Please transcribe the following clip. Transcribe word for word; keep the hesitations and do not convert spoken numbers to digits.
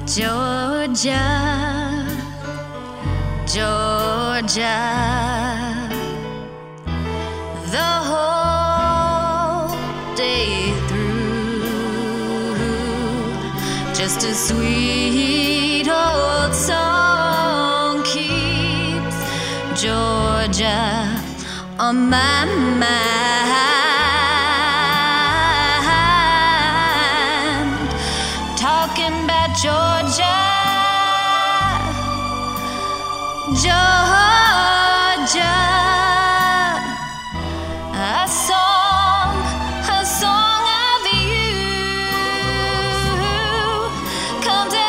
Georgia, Georgia, the whole day through, just a sweet old song keeps Georgia on my mind, talking about Georgia, Georgia, a song, a song of you comes